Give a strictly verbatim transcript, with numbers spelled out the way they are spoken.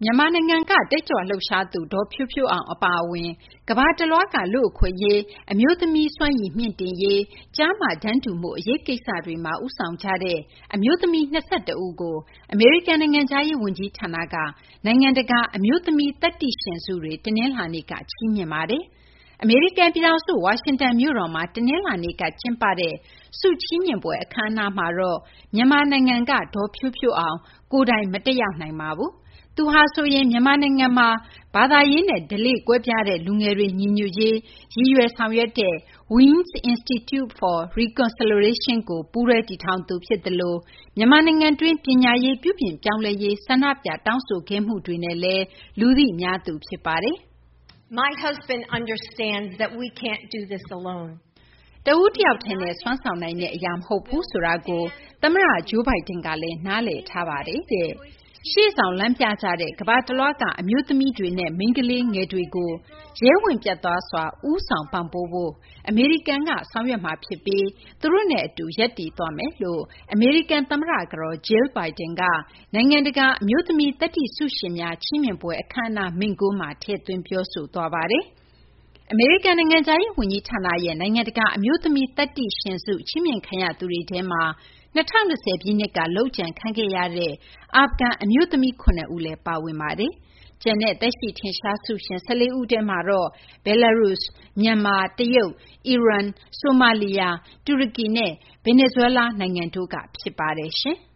မြန်မာနိုင်ငံကတက်ကြွလှုပ်ရှားသူဒေါ်ဖြိုးဖြိုးအောင်အပါအဝင်ကမ္ဘာတလွှားကလူ့အခွင့်အရေးအမျိုးသမီးစွမ်းရည်မြင့်တင်ရေးကျားမတန်းတူမှုအရေးကိစ္စတွေမှာဦးဆောင်ကြတဲ့အမျိုးသမီး၂၁ဦးကိုအမေရိကန်နိုင်ငံသားရေးဝန်ကြီးဌာနကနိုင်ငံတကာအမျိုးသမီးသတ္တိရှင်ဆုတွေတနင်္လာနေ့ကချီးမြှင့်ပါတယ်အမေရိကန်ပြည်ထောင်စုဝါရှင်တန်မြို့တော်မှာတနင်္လာနေ့ကကျင်းပတဲ့ဆုချီးမြှင့်ပွဲအခမ်းအနားမှာတော့မြန်မာနိုင်ငံကဒေါ်ဖြိုးဖြိုးအောင်ကိုယ်တိုင်မတက်ရောက်နိုင်ပါဘူးသူဟာဆိုရင်မြန်မာနိုင်ငံမှာဘာသာရေးနဲ့ဓလေ့ကွဲပြားတဲ့လူငယ်တွေညီညွတ်ရေးရည်ရွယ်ဆောင်ရွက်တဲ့ Wings Institute for Reconciliation ကိုပူးတွဲတည်ထောင်သူဖြစ်သလိုမြန်မာနိုင်ငံတွင်းပညာရေးပြုပြင်ပြောင်းလဲရေးဆန္ဒပြတောင်းဆိုခဲ့မှုတွေနဲ့လည်းလူသိများသူဖြစ်ပါတယ်။ My husband understands that we can't do this alone. တဦးတယောက်ထဲနဲ့စွမ်းဆောင်နိုင်တဲ့အရာမဟုတ်ဘူးဆိုတာကိုသမ္မတဂျိုးဘိုင်ဒန်ကလည်းနားလည်ထားပါတယ်တဲ့။ရှေ့ဆောင်လမ်းပြကြတဲ့ကမ္ဘာတလွှားကအမျိုးသမီးတွေနဲ့မိန်းကလေးငယ်တွေကိုရဲဝင်ပြတ်သားစွာဦးဆောင်ပံ့ပိုးဖို့အမေရိကန်ကဆောင်ရွက်မှာဖြစ်ပြီးသူတို့နဲ့အတူရပ်တည်သွားမယ်လို့အမေရိကန်သမ္မတကတော်ဂျယ်ဘိုင်ဒန်ကနိုင်ငံတကာအမျိုးသမီးသတ္တိဆုရှင်များချီးမြှင့်ပွဲအခမ်းအနားမိန့်ခွန်းမှာထည့်သွင်းပြောဆိုသွားပါတယ်။အမေရိကန်နိုင်ငံသားရေးဝန်ကြီးဌာနရဲ့နိုင်ငံတကာအမျိုးသမီးသတ္တိရှင်ဆုချီးမြှင့်ခံရသူတွေထဲမှာ၂၀၂၀ပြည့်နှစ်ကလုပ်ကြံခံခဲ့ရတဲ့အာဖဂန်အမျိုးသမီး၇ဦးလည်းပါဝင်ပါတယ်။ကျန်တဲ့သက်ရှိထင်ရှားဆုရှင်၁၄ဦးထဲမှာတော့ဘယ်လာရုစ်၊မြန်မာ၊တရုတ်၊အီရန်၊ဆိုမာလီယာ၊တူရကီနဲ့ဗင်နီဇွဲလားနိုင်ငံတို့ကဖြစ်ပါတယ်ရှင်။